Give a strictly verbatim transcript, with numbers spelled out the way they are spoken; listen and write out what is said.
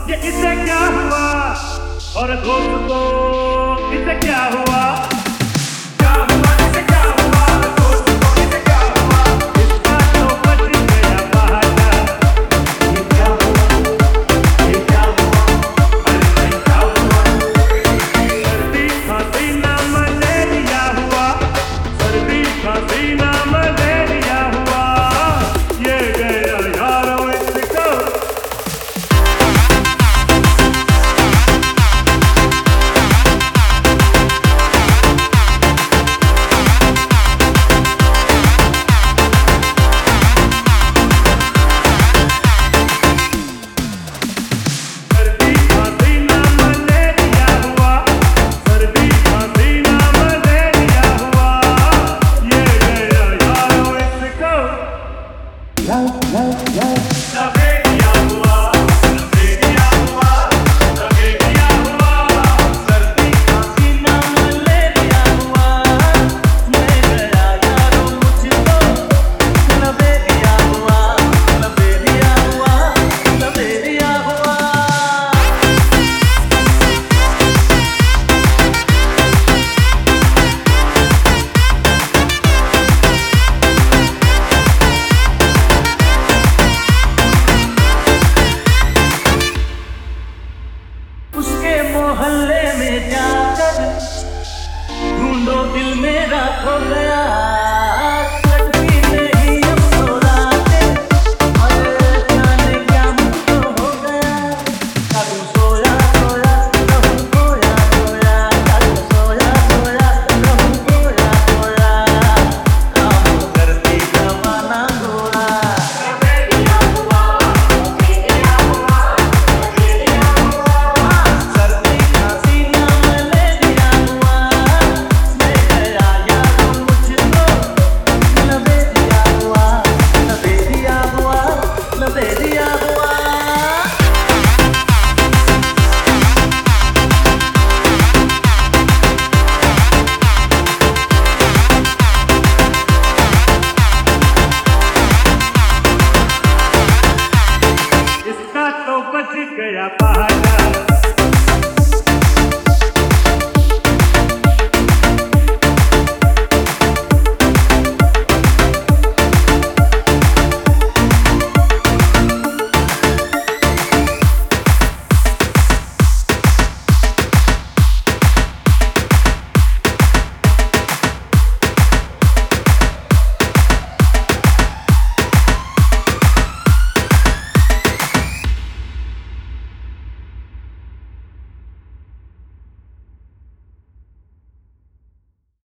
ये इसे क्या हुआ, और दोस्तों इसे क्या हुआ, क्या हुआ इसे क्या हुआ, दोस्तों इसे क्या हुआ, इसका तो बच गया बहाना। ये क्या हुआ, ये क्या हुआ, अरे क्या हुआ, सर्दी खांसी ना मलेरिया हुआ, सर्दी खांसी ना मलेरिया हुआ, ये गया यारों इसको। मोहल्ले में जाकर ढूंढो दिल मेरा खो गया, लड़की नहीं अब तो रातें, अरे जाने क्या मुझको हो गया, कभी सोया सोया रहूं खोया खोया, कभी सोया सोया रहूं खोया खोया, काम करती जमाना गोरा। लबेरिया हुआ, लबेरिया हुआ, लबेरिया हुआ, सर्दी खांसी ना मलेरिया हुआ, मैं गया यारों मुझको, लबेरिया हुआ, लबेरिया हुआ, लबेरिया हुआ। इसका तो बच गया बहाना।